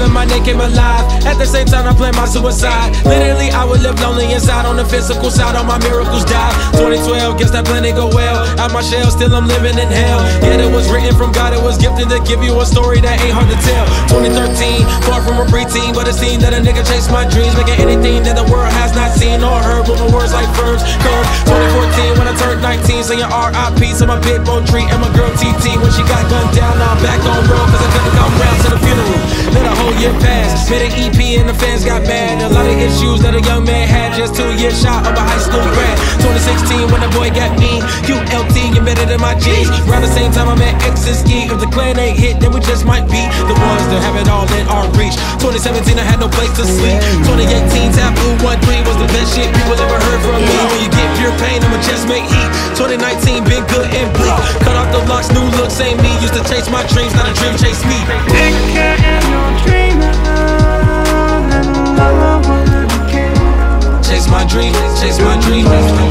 living, my name came alive. At the same time, I planned my suicide. Literally, I would live lonely inside. On the physical side, all my miracles died. 2012, guess that plan didn't go well. Out my shell, still I'm living in hell. Yet it was written from God, it was gifted to give you a story that ain't hard to tell. 2013, far from a preteen, but it seemed that a nigga chased my dreams, making anything that the world has not seen or heard. Moving words like verbs, curves. 2014, when I turned 19, saying R.I.P. to my pit bull tree and my girl TT. When she got gunned down, now I'm back on road, cause I couldn't come round to the funeral. Let a whole year pass, made an EP and the fans got mad. A lot of issues that a young man had, just 2 years shot of a high school grad. 2016, when the boy got me, QLT embedded in my G's. Around the same time I met X and Ski. If the clan ain't hit, then we just might be the ones that have it all in our reach. 2017, I had no place to sleep. 2018, Taboo 1-3 was the best shit people ever heard from me. When you get pure pain, I'ma just make heat. 2019, been good and bleak. Cut off the locks, new looks ain't me. Used to chase my dreams, not a dream chase me. Take care of your dream. Chase my dream, chase my dream.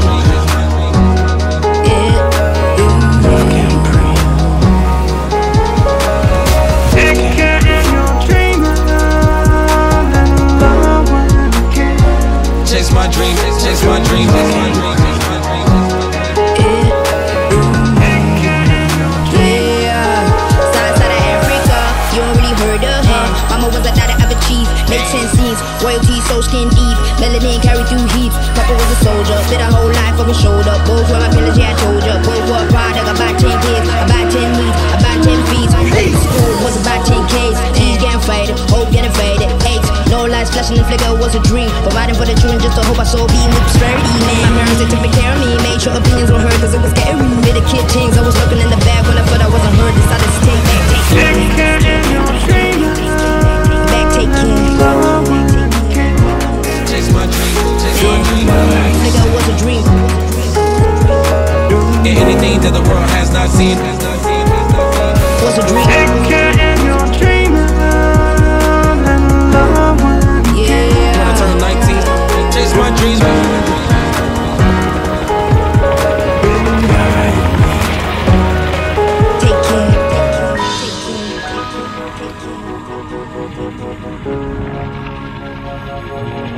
Chase my dream, chase my dream, chase my dream. Make 10 scenes, royalty so skin deep. Melanin carried through heaps. Papa was a soldier, did a whole life over shoulder. Both were my pillars, yeah I told ya. Both were a product, about 10 kids, about 10 weeks, about 10 feet. School was about 10 Ks. T's getting faded, hope getting faded. H, no lights flashing and flicker was a dream. Providing for the children just to hope I saw being with prosperity. Man, my parents they took good care of me. Made sure opinions were heard cause it was scary. With the kid things, I was looking in the back when I thought I wasn't heard. Decided to take back, take care. Back, take care. Chase my dream, chase my dream. Nigga, it was a dream. And anything that the world has not seen Was a dream. Take care of your dream. Yeah. when I turned 19. Chase my dreams, Take care. Take care.